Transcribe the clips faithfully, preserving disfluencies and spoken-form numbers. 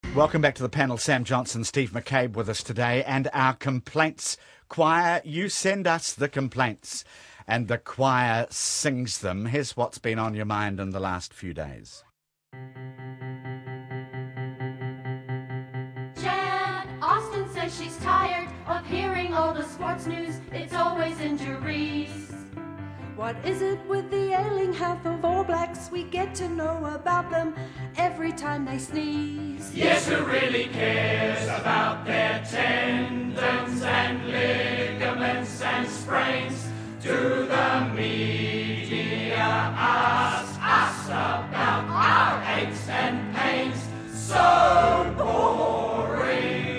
Welcome back to the panel. Sam Johnson, Steve McCabe with us today, and our complaints choir. You send us the complaints, and the choir sings them. Here's what's been on your mind in the last few days. Jan Austen says she's tired of hearing all the sports news. It's always injuries. What is it with the ailing health of All Blacks? We get to know about them every time they sneeze. Yes, who really cares about their tendons and ligaments and sprains? Do the media ask us about our aches and pains? So boring.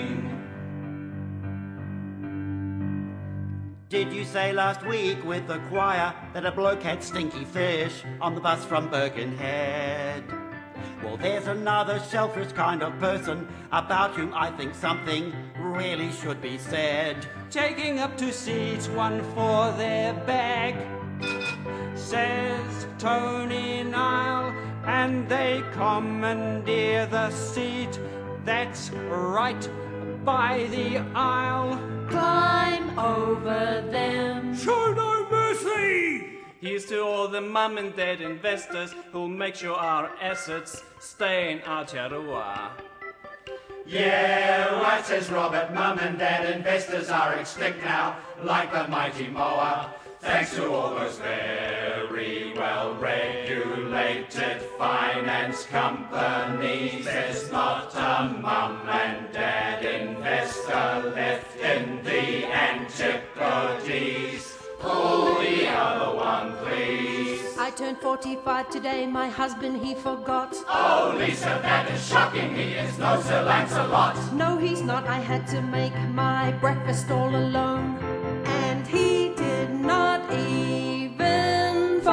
Did you say last week with the choir that a bloke had stinky fish on the bus from Birkenhead? Well, there's another selfish kind of person about whom I think something really should be said. Taking up two seats, one for their bag, says Tony Nile, and they commandeer the seat that's right by the aisle. Climb over them. Show no mercy! Here's to all the mum and dad investors who'll make sure our assets stay in Aotearoa. Yeah, right, says Robert. Mum and dad investors are extinct now, like the mighty moa. Thanks to all those very well regulated finance companies, there's not a mum and dad investor left in the antipodes. Pull the other one, please. I turned forty-five today, my husband he forgot. Oh, Lisa, that is shocking. He is no Sir Lancelot. No, he's not, I had to make my breakfast all alone. And he did not even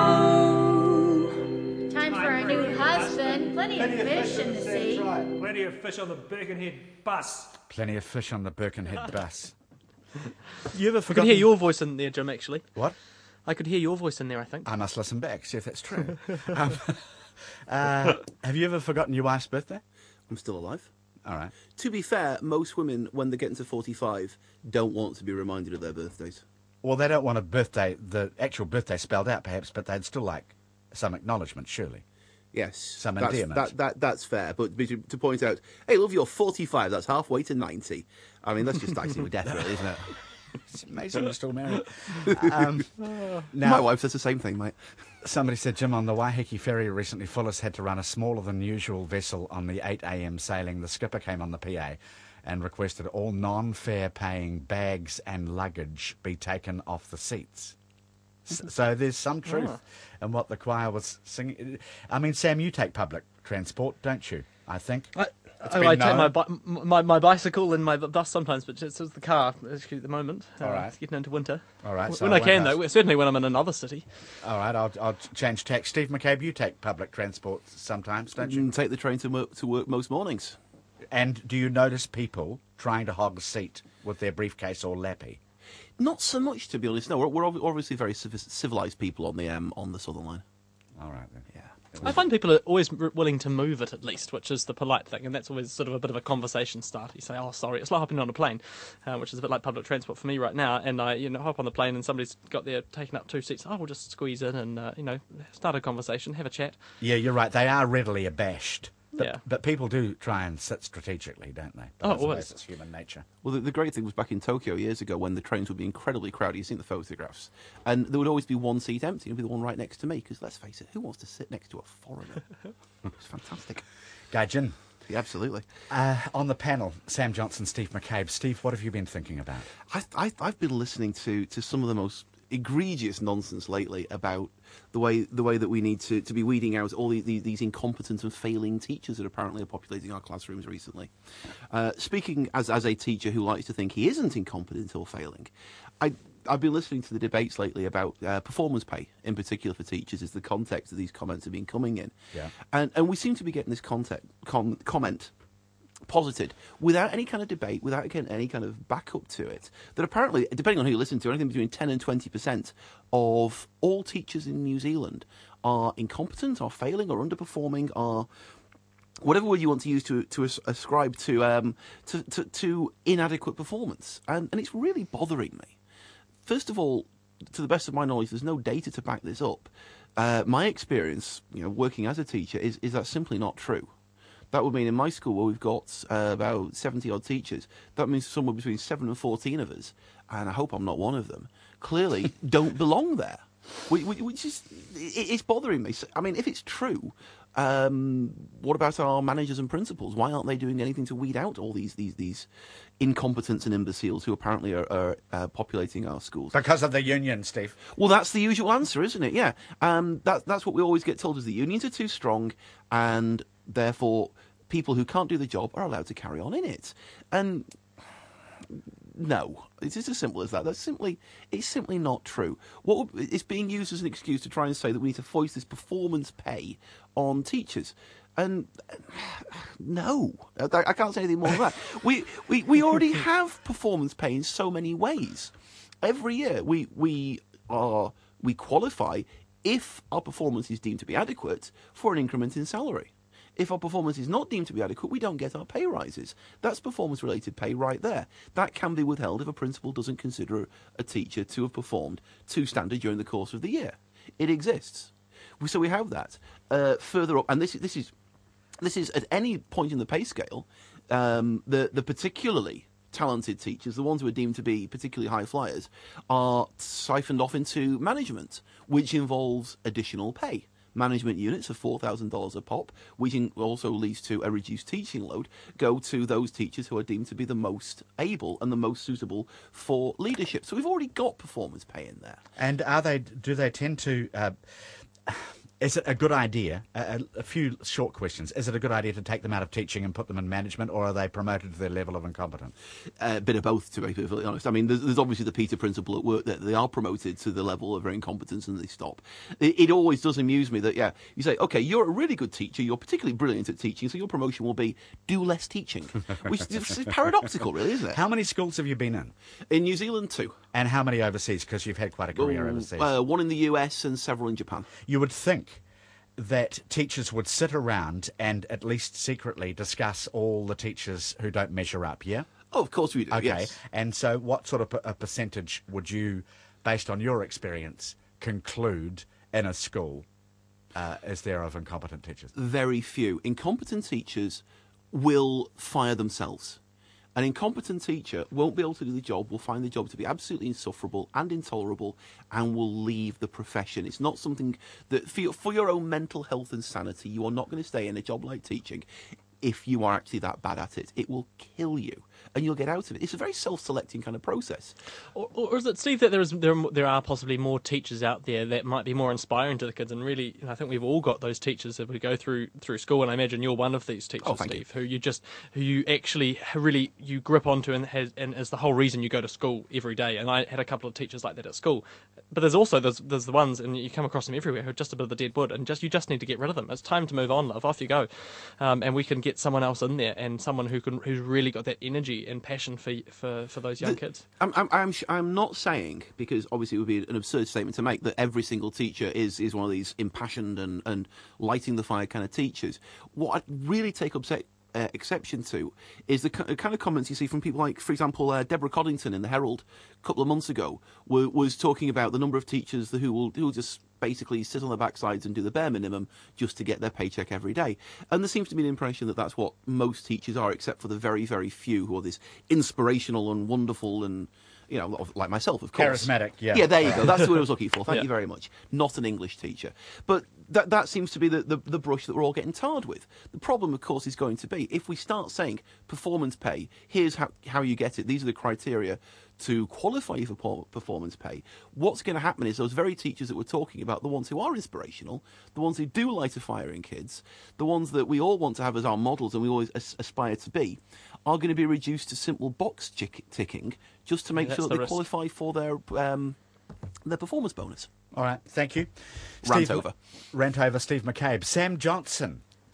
phone. Time for a new husband. Plenty of fish in the sea. Plenty of fish on the Birkenhead bus. Plenty of fish on the Birkenhead bus. You ever I could forgotten... hear your voice in there, Jim, actually. What? I could hear your voice in there, I think. I must listen back, see if that's true. um, uh, have you ever forgotten your wife's birthday? I'm still alive. All right. To be fair, most women, when they get into forty-five, don't want to be reminded of their birthdays. Well, they don't want a birthday, the actual birthday spelled out, perhaps, but they'd still like some acknowledgement, surely. Yes. Some that's, endearment. That, that, that's fair. But to, to point out, hey, love, you're forty-five, that's halfway to ninety. I mean, that's just icing with death, really, isn't it? It's amazing you're still married. Um, now, My wife says the same thing, mate. Somebody said, Jim, on the Waiheke ferry recently, Fuller's had to run a smaller than usual vessel on the eight a.m. sailing. The skipper came on the P A and requested all non-fare paying bags and luggage be taken off the seats. So there's some truth Oh. in what the choir was singing. I mean, Sam, you take public transport, don't you? I think. I, It's I, been I take known. my, bi- my my bicycle and my bu- bus sometimes, but it's, it's the car actually at the moment. Uh, All right. It's getting into winter. All right, so when I I won't can, ask. though. Certainly when I'm in another city. All right, I'll, I'll change tack. Steve McCabe, you take public transport sometimes, don't you? You take the train to work, to work most mornings. And do you notice people trying to hog a seat with their briefcase or lappy? Not so much, to be honest. No, we're, we're ob- obviously very civ- civilised people on the um, on the Southern Line. All right, then. Yeah. I find people are always r- willing to move it at least, which is the polite thing, and that's always sort of a bit of a conversation starter. You say, "Oh, sorry," it's like hopping on a plane, uh, which is a bit like public transport for me right now. And I, you know, hop on the plane and somebody's got there taking up two seats. Oh, we'll just squeeze in and uh, you know, start a conversation, have a chat. Yeah, you're right. They are readily abashed. But, Yeah. but people do try and sit strategically, don't they? But Oh, I suppose always. it's human nature. Well, the, the great thing was back in Tokyo years ago when the trains would be incredibly crowded. You've seen the photographs. And there would always be one seat empty. It would be the one right next to me. Because let's face it, who wants to sit next to a foreigner? It's fantastic. Gaijin, Yeah, absolutely. uh, on the panel, Sam Johnson, Steve McCabe. Steve, what have you been thinking about? I, I, I've been listening to, to some of the most egregious nonsense lately about the way the way that we need to, to be weeding out all the, the, these incompetent and failing teachers that apparently are populating our classrooms recently. Uh, speaking as as a teacher who likes to think he isn't incompetent or failing, I I've been listening to the debates lately about uh, performance pay, in particular for teachers, is the context that these comments have been coming in. Yeah. And and we seem to be getting this context, com, comment posited without any kind of debate, without again any kind of backup to it. That apparently, depending on who you listen to, anything between ten and twenty percent of all teachers in New Zealand are incompetent, are failing, or underperforming, are whatever word you want to use to to as- ascribe to, um, to to to inadequate performance, and and it's really bothering me. First of all, to the best of my knowledge, there's no data to back this up. Uh, my experience, you know, working as a teacher, is is that simply not true. That would mean in my school, where we've got uh, about seventy odd teachers, that means somewhere between seven and fourteen of us, and I hope I'm not one of them, clearly don't belong there. Which, which is, it's bothering me. I mean, if it's true, um, what about our managers and principals? Why aren't they doing anything to weed out all these these these incompetents and imbeciles who apparently are, are uh, populating our schools? Because of the union, Steve. Well, that's the usual answer, isn't it? Yeah, um, that, that's what we always get told, is the unions are too strong, and therefore people who can't do the job are allowed to carry on in it. And no, it's just as simple as that. That's simply, it's simply not true. What would, it's being used as an excuse to try and say that we need to foist this performance pay on teachers. And no, I, I can't say anything more than that. We, we, we already have performance pay in so many ways. Every year we, we, are, we qualify if our performance is deemed to be adequate for an increment in salary. If our performance is not deemed to be adequate, we don't get our pay rises. That's performance-related pay right there. That can be withheld if a principal doesn't consider a teacher to have performed to standard during the course of the year. It exists. So we have that. Uh, further up, and this, this is this is at any point in the pay scale, um, the, the particularly talented teachers, the ones who are deemed to be particularly high flyers, are siphoned off into management, which involves additional pay. Management units of four thousand dollars a pop, which also leads to a reduced teaching load, go to those teachers who are deemed to be the most able and the most suitable for leadership. So we've already got performance pay in there. And are they? Do they tend to? Uh, is it a good idea? A, a few short questions. Is it a good idea to take them out of teaching and put them in management, or are they promoted to their level of incompetence? A uh, bit of both, to be perfectly honest. I mean, there's, there's obviously the Peter principle at work that they are promoted to the level of their incompetence and they stop. It, it always does amuse me that, yeah, you say, okay, you're a really good teacher, you're particularly brilliant at teaching, so your promotion will be do less teaching, which is paradoxical, really, isn't it? How many schools have you been in? In New Zealand, two. And how many overseas? Because you've had quite a career Ooh, overseas. Uh, one in the U S and several in Japan. You would think that teachers would sit around and at least secretly discuss all the teachers who don't measure up, yeah? Oh, of course we do, okay. Yes. And so what sort of a percentage would you, based on your experience, conclude in a school uh, is there of incompetent teachers? Very few. Incompetent teachers will fire themselves. An incompetent teacher won't be able to do the job, will find the job to be absolutely insufferable and intolerable, and will leave the profession. It's not something that, for your, for your own mental health and sanity, you are not going to stay in a job like teaching if you are actually that bad at it. It will kill you, and you'll get out of it. It's a very self-selecting kind of process. Or, or is it, Steve, that there is there are, there are possibly more teachers out there that might be more inspiring to the kids? And really, you know, I think we've all got those teachers that we go through through school, and I imagine you're one of these teachers, oh, thank Steve, you. who you just who you actually really you grip onto and has and is the whole reason you go to school every day. And I had a couple of teachers like that at school, but there's also there's there's the ones, and you come across them everywhere, who are just a bit of the dead wood, and just you just need to get rid of them. It's time to move on, love. Off you go, um, and we can get someone else in there, and someone who can who's really got that energy and passion for for, for those young the, kids. I'm, I'm I'm I'm not saying, because obviously it would be an absurd statement to make, that every single teacher is is one of these impassioned and and lighting the fire kind of teachers. What I really take upset. Uh, exception to is the kind of comments you see from people like, for example, uh, Deborah Coddington in the Herald a couple of months ago were, was talking about the number of teachers who will who will just basically sit on their backsides and do the bare minimum just to get their paycheck every day. And there seems to be an impression that that's what most teachers are, except for the very, very few who are this inspirational and wonderful and, you know, like myself, of course. Charismatic, yeah. Yeah, there you go. That's what I was looking for. Thank Yeah. you very much. Not an English teacher. But that that seems to be the, the, the brush that we're all getting tarred with. The problem, of course, is going to be, if we start saying performance pay, here's how, how you get it, these are the criteria to qualify you for performance pay, what's going to happen is those very teachers that we're talking about, the ones who are inspirational, the ones who do light a fire in kids, the ones that we all want to have as our models and we always as- aspire to be, are going to be reduced to simple box tick- ticking just to make Yeah, sure that the they risk. qualify for their um, their performance bonus. All right, thank you. Rant Steve, over. Rant over, Steve McCabe. Sam Johnson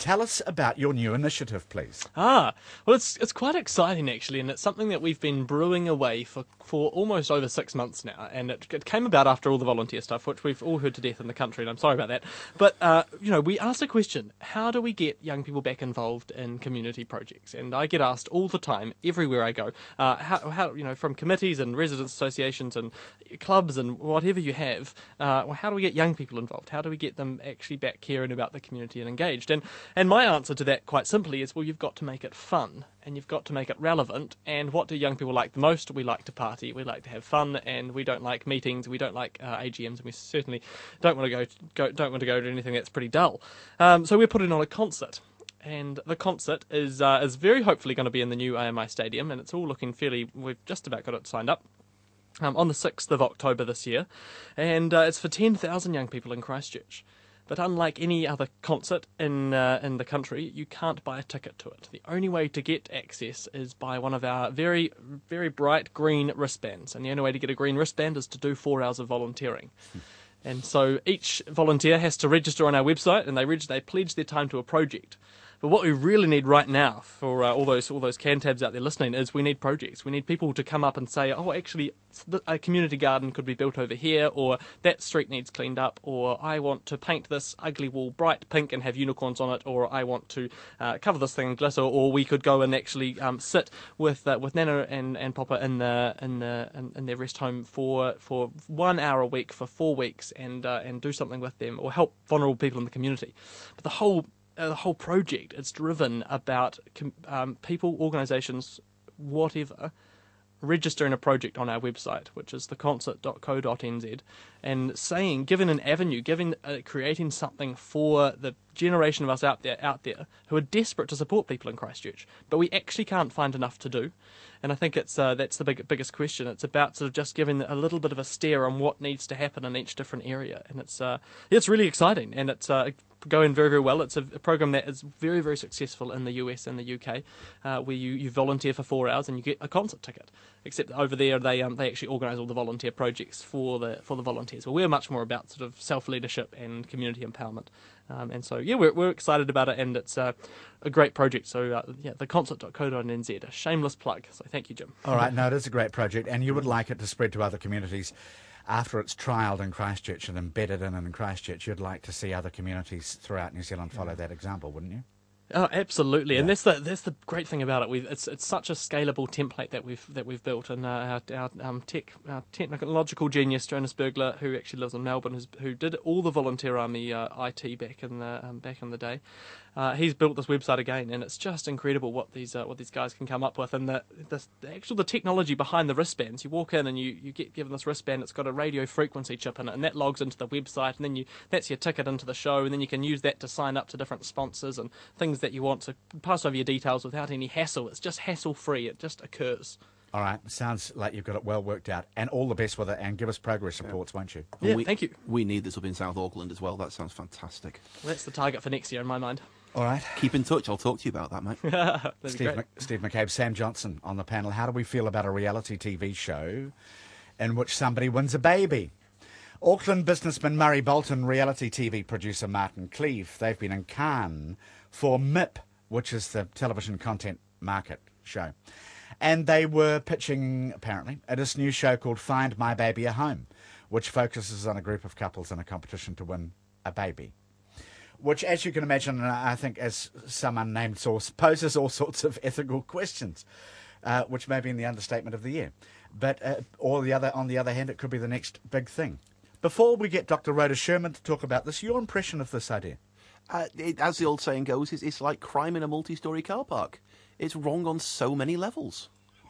tell us about your new initiative, please. Ah, well, it's it's quite exciting actually, and it's something that we've been brewing away for, for almost over six months now, and it, it came about after all the volunteer stuff, which we've all heard to death in the country, and I'm sorry about that. But uh, you know, we asked a question: how do we get young people back involved in community projects? And I get asked all the time, everywhere I go, uh, how how you know, from committees and residents associations and clubs and whatever you have, uh, well, how do we get young people involved? How do we get them actually back caring about the community and engaged? And and my answer to that, quite simply, is, well, you've got to make it fun and you've got to make it relevant. And what do young people like the most? We like to party, we like to have fun, and we don't like meetings, we don't like uh, A G Ms, and we certainly don't want to go, go don't want to go to anything that's pretty dull. Um, so we're putting on a concert. And the concert is uh, is very hopefully going to be in the new A M I Stadium, and it's all looking fairly, we've just about got it signed up. Um, on the sixth of October this year, and uh, it's for ten thousand young people in Christchurch. But unlike any other concert in uh, in the country, you can't buy a ticket to it. The only way to get access is by one of our very, very bright green wristbands, and the only way to get a green wristband is to do four hours of volunteering. And so each volunteer has to register on our website, and they reg- they pledge their time to a project. But what we really need right now for uh, all those all those Cantabs out there listening is we need projects. We need people to come up and say, oh, actually, a community garden could be built over here, or that street needs cleaned up, or I want to paint this ugly wall bright pink and have unicorns on it, or I want to uh, cover this thing in glitter, or we could go and actually um, sit with uh, with Nana and, and Papa in the in the in, in their rest home for for one hour a week for four weeks and uh, and do something with them, or help vulnerable people in the community. But the whole Uh, the whole project, it's driven about um, people, organisations, whatever, registering a project on our website, which is the concert dot co dot n z, and saying, giving an avenue, giving, uh, creating something for the generation of us out there, out there who are desperate to support people in Christchurch, but we actually can't find enough to do. And I think it's uh, that's the big, biggest question. It's about sort of just giving a little bit of a steer on what needs to happen in each different area, and it's uh, it's really exciting, and it's uh, going very, very well. It's a, a program that is very, very successful in the U S and the U K, uh, where you, you volunteer for four hours and you get a concert ticket. Except over there, they um, they actually organise all the volunteer projects for the for the volunteers. Well, we're much more about sort of self leadership and community empowerment. Um, and so, yeah, we're, we're excited about it, and it's uh, a great project. So, uh, yeah, the concert dot co dot n z, a shameless plug. So, thank you, Jim. All right, no, it is a great project, and you would like it to spread to other communities. After it's trialled in Christchurch and embedded in in Christchurch, you'd like to see other communities throughout New Zealand follow yeah. that example, wouldn't you? Oh, absolutely, yeah. and that's the that's the great thing about it. We've, it's it's such a scalable template that we've that we've built, and uh, our, our um, tech our technological genius Jonas Bergler, who actually lives in Melbourne, who's, who did all the Volunteer Army uh, I T back in the um, back in the day. Uh, he's built this website again, and it's just incredible what these uh, what these guys can come up with. And the, the, the actual the technology behind the wristbands. You walk in and you, you get given this wristband. It's got a radio frequency chip in it, and that logs into the website. And then you that's your ticket into the show, and then you can use that to sign up to different sponsors and things that you want to pass over your details without any hassle. It's just hassle free. It just occurs. All right, sounds like you've got it well worked out, and all the best with it. And give us progress reports, yeah. won't you? Yeah, we, thank you. We need this up in South Auckland as well. That sounds fantastic. Well, that's the target for next year in my mind. All right. Keep in touch. I'll talk to you about that, mate. Steve, Mc, Steve McCabe, Sam Johnson on the panel. How do we feel about a reality T V show in which somebody wins a baby? Auckland businessman Murray Bolton, reality T V producer Martin Cleave. They've been in Cannes for M I P, which is the television content market show. And they were pitching, apparently, at this new show called Find My Baby a Home, which focuses on a group of couples in a competition to win a baby. Which, as you can imagine, I think, as some unnamed source, poses all sorts of ethical questions, uh, which may be in the understatement of the year. But uh, or the other, on the other hand, it could be the next big thing. Before we get Doctor Rhoda Sherman to talk about this, your impression of this idea? Uh, it, as the old saying goes, it's, it's like crime in a multi-storey car park. It's wrong on so many levels.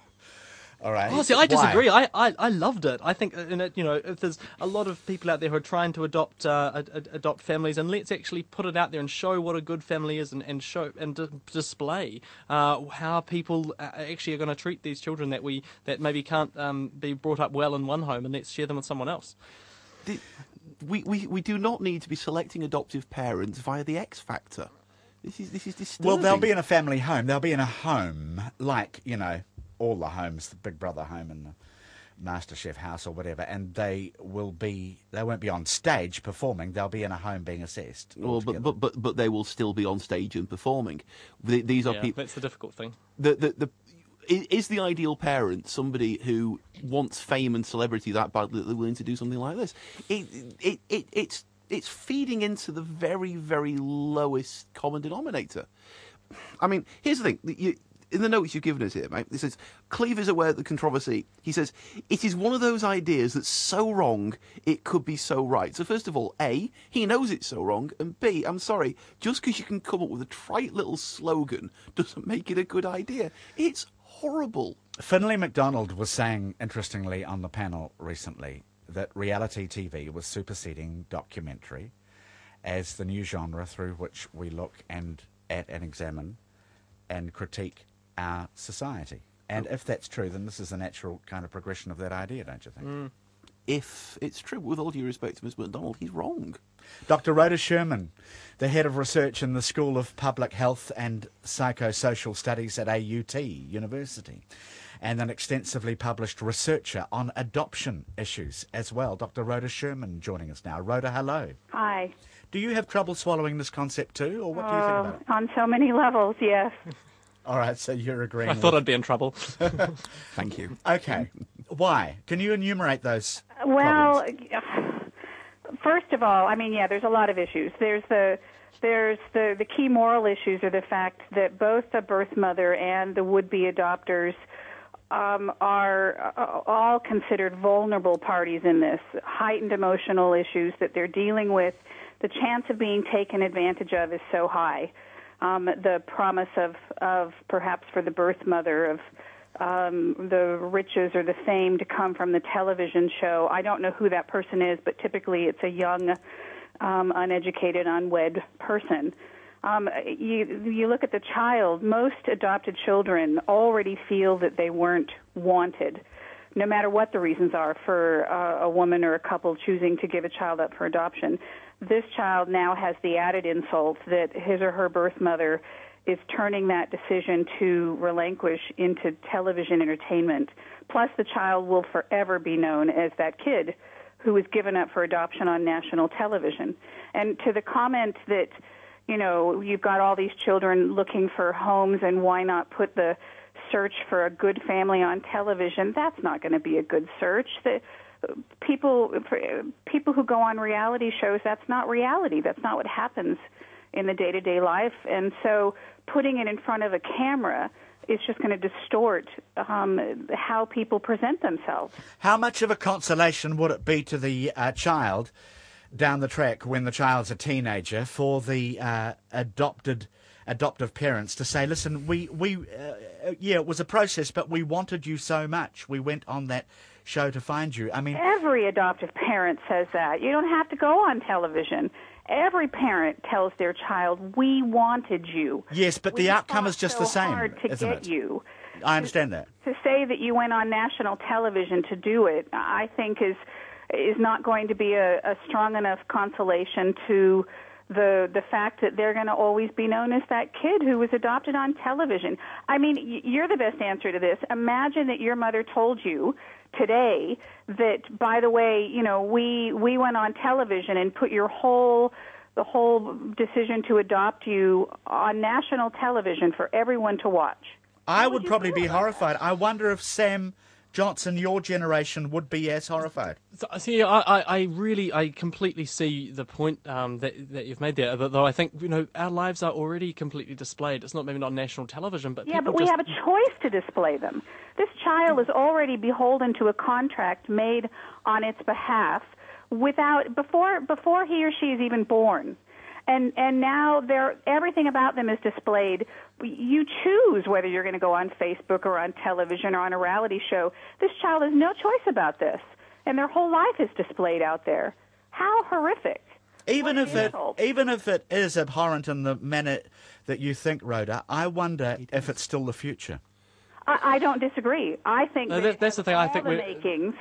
All right. Oh, see, I disagree. I, I, I loved it. I think, in it, you know, if there's a lot of people out there who are trying to adopt uh, ad, ad, adopt families, and let's actually put it out there and show what a good family is, and, and show and d- display uh, how people actually are going to treat these children that we that maybe can't um, be brought up well in one home, and let's share them with someone else. The, we, we we do not need to be selecting adoptive parents via the X Factor. This is this is disturbing. Well, they'll be in a family home. They'll be in a home like, you know, all the homes, the Big Brother home and the MasterChef house or whatever, and they will be they won't be on stage performing. They'll be in a home being assessed. Well, but, but but but they will still be on stage and performing. The- These are Yeah, people. that's the difficult thing. The, the the i- is the ideal parent somebody who wants fame and celebrity that badly that they're willing to do something like this? It it, it it's it's feeding into the very very lowest common denominator. I mean, here's the thing. You, in the notes you've given us here, mate, it says, Cleve is aware of the controversy. He says, it is one of those ideas that's so wrong, it could be so right. So first of all, A, he knows it's so wrong, and B, I'm sorry, just because you can come up with a trite little slogan doesn't make it a good idea. It's horrible. Finlay MacDonald was saying, interestingly, on the panel recently, that reality T V was superseding documentary as the new genre through which we look and at and examine and critique our society. And if that's true, then this is a natural kind of progression of that idea, don't you think? Mm. If it's true, with all due respect to Mister MacDonald, he's wrong. Doctor Rhoda Sherman, the head of research in the School of Public Health and Psychosocial Studies at A U T University, and an extensively published researcher on adoption issues as well. Doctor Rhoda Sherman joining us now. Rhoda, hello. Hi. Do you have trouble swallowing this concept too, or what do you think about it? On so many levels, yes. All right, so you're agreeing. I with... thought I'd be in trouble. Thank you. Okay. Why? Can you enumerate those Well, problems? first of all, I mean, yeah, there's a lot of issues. There's the there's the, the key moral issues are the fact that both the birth mother and the would-be adopters um, are uh, all considered vulnerable parties in this. Heightened emotional issues that they're dealing with. The chance of being taken advantage of is so high. Um, the promise of, of perhaps for the birth mother of um, the riches or the fame to come from the television show. I don't know who that person is, but typically it's a young, um, uneducated, unwed person. Um, you, you look at the child, most adopted children already feel that they weren't wanted, no matter what the reasons are for uh, a woman or a couple choosing to give a child up for adoption. This child now has the added insult that his or her birth mother is turning that decision to relinquish into television entertainment. Plus, the child will forever be known as that kid who was given up for adoption on national television. And to the comment that, you know, you've got all these children looking for homes and why not put the search for a good family on television, that's not going to be a good search. The, people people who go on reality shows, that's not reality. That's not what happens in the day-to-day life. And so putting it in front of a camera is just going to distort um, how people present themselves. How much of a consolation would it be to the uh, child down the track when the child's a teenager for the uh, adopted adoptive parents to say, listen, we, we uh, yeah, it was a process, but we wanted you so much. We went on that show to find you. I mean, every adoptive parent says that. You don't have to go on television. Every parent tells their child, we wanted you. Yes, but we the outcome is just so the same, hard to isn't get it? You. I understand that. To say that you went on national television to do it, I think is is not going to be a, a strong enough consolation to the the fact that they're going to always be known as that kid who was adopted on television. I mean, you're the best answer to this. Imagine that your mother told you today that, by the way, you know, we we went on television and put your whole the whole decision to adopt you on national television for everyone to watch. I would probably be horrified. I wonder if Sam Johnson, your generation, would be as horrified. So, see, I, I, I really, I completely see the point um, that that you've made there. Though I think, you know, our lives are already completely displayed. It's not maybe not national television, but yeah, people but we just... have a choice to display them. This child is already beholden to a contract made on its behalf without before before he or she is even born. And and now they're, everything about them is displayed. You choose whether you're going to go on Facebook or on television or on a reality show. This child has no choice about this, and their whole life is displayed out there. How horrific! Even What if an it insult. even if it is abhorrent in the manner that you think, Rhoda, I wonder if it's still the future. I, I don't disagree. I think No, that that- that's the thing. all I think the we makings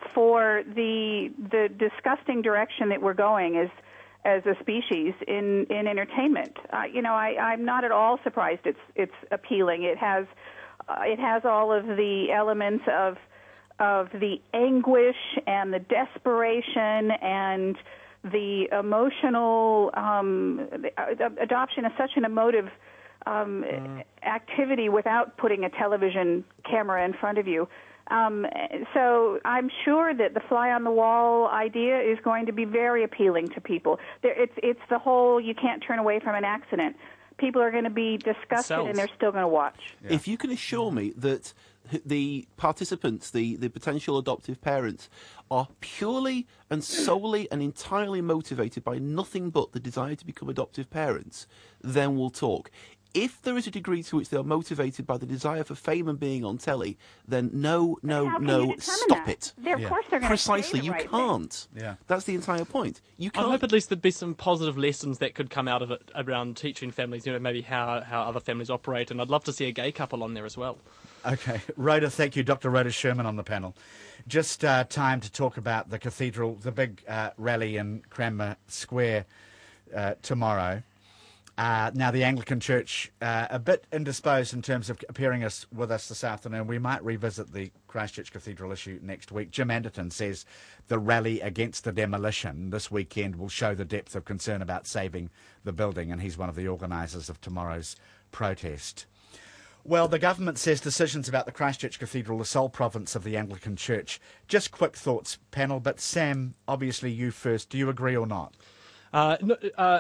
for the the disgusting direction that we're going is. As a species in in entertainment, uh, you know, I, I'm not at all surprised. It's it's appealing. It has uh, it has all of the elements of of the anguish and the desperation and the emotional um, adoption of such an emotive um, mm. activity without putting a television camera in front of you. Um, so I'm sure that the fly-on-the-wall idea is going to be very appealing to people. There, it's it's the whole you can't turn away from an accident. People are going to be disgusted, and they're still going to watch. Yeah. If you can assure me that the participants, the, the potential adoptive parents, are purely and solely and entirely motivated by nothing but the desire to become adoptive parents, then we'll talk. If there is a degree to which they are motivated by the desire for fame and being on telly, then no, no, no, stop that? it. They're, yeah. Of course they're going Precisely, to you right can't. Thing. Yeah. That's the entire point. You can't. I hope at least there'd be some positive lessons that could come out of it around teaching families, you know, maybe how, how other families operate, and I'd love to see a gay couple on there as well. Okay. Rhoda, thank you. Doctor Rhoda Sherman on the panel. Just uh, time to talk about the cathedral, the big uh, rally in Cranmer Square uh, tomorrow. Uh, now, the Anglican Church, uh, a bit indisposed in terms of appearing us, with us this afternoon. We might revisit the Christchurch Cathedral issue next week. Jim Anderton says the rally against the demolition this weekend will show the depth of concern about saving the building, and he's one of the organisers of tomorrow's protest. Well, the government says decisions about the Christchurch Cathedral are the sole province of the Anglican Church. Just quick thoughts, panel, but Sam, obviously you first. Do you agree or not? Uh, no, uh,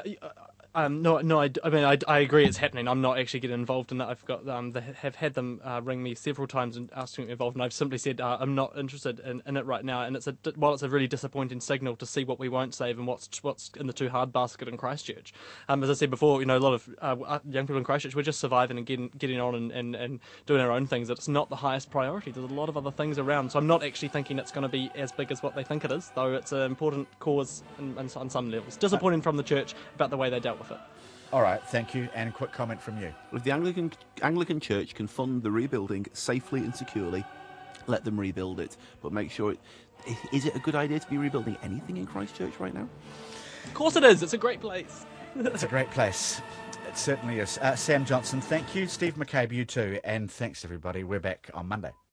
Um, no, no. I, I mean, I, I agree it's happening. I'm not actually getting involved in that. I've got um, they have had them uh, ring me several times and asked me to get involved, and I've simply said uh, I'm not interested in, in it right now. And it's a while it's a really disappointing signal to see what we won't save and what's what's in the too hard basket in Christchurch. Um, as I said before, you know, a lot of uh, young people in Christchurch, we're just surviving and getting getting on and, and, and doing our own things. It's not the highest priority. There's a lot of other things around, so I'm not actually thinking it's going to be as big as what they think it is. Though it's an important cause in, in, on some levels. Disappointing from the church about the way they dealt with it. All right, thank you. And a quick comment from you. If the Anglican Anglican Church can fund the rebuilding safely and securely, let them rebuild it. But make sure it... Is it a good idea to be rebuilding anything in Christchurch right now? Of course it is. It's a great place. It's a great place. It certainly is. Uh, Sam Johnson, thank you. Steve McCabe, you too. And thanks, everybody. We're back on Monday.